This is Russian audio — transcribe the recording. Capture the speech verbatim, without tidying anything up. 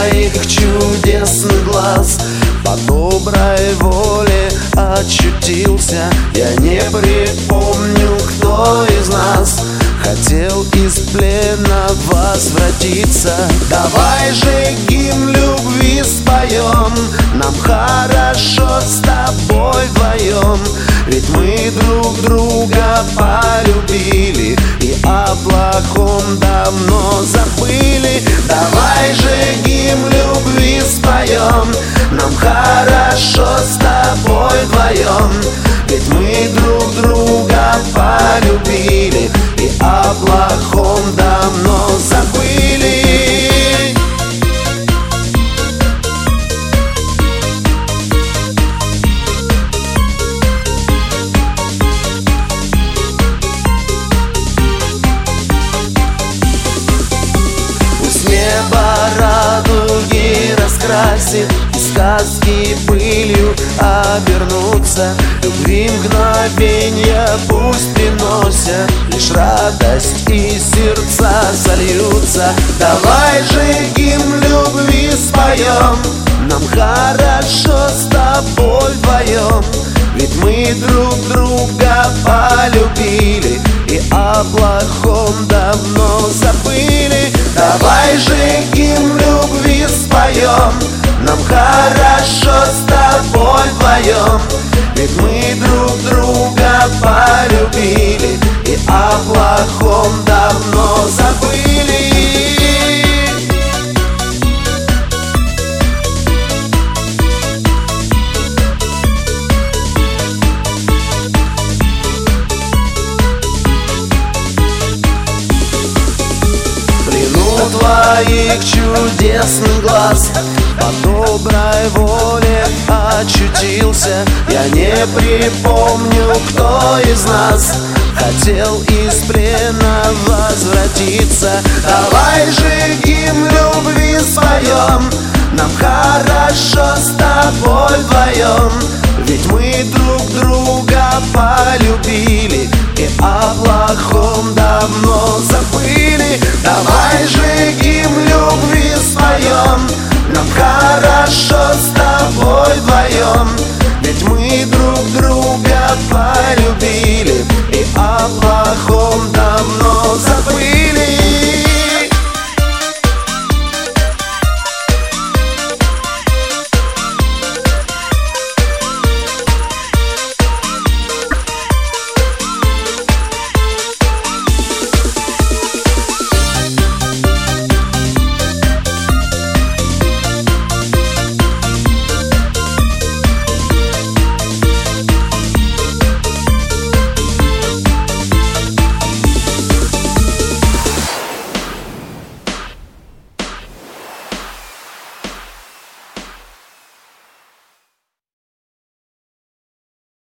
твоих чудесных глаз по доброй воле очутился. Я не припомню, кто из нас хотел из плена возвратиться. Давай же гимн любви споем, нам хорошо с тобой вдвоем. Ведь мы друг друга полюбили и о плохом давно забыли. Давай же гимн любви споем, нам хорошо с тобой вдвоем. Ведь мы друг друга полюбили и о плохом давно забыли. Пусть небо радуги раскрасит, и сказки пылью обернутся. Любви мгновенья пусть приносят лишь радость, и сердца сольются. Давай же гимн любви споем, нам хорошо с тобой вдвоем. Ведь мы друг друга полюбили и о плохом давно забыли. Давай же гимн любви споем, нам хорошо с тобой вдвоем. Ведь мы друг друга полюбили и о плохом давно забыли. В плену твоих чудесных глаз по доброй воле очутился. Я не припомню, кто из нас хотел из плена возвратиться. Давай же гимн любви споем, нам хорошо с тобой вдвоем. Ведь мы друг друга полюбили и о плохом давно забыли. Давай же гимн любви споем, нам хорошо с тобой вдвоем. Ведь мы друг друга полюбили и о плохом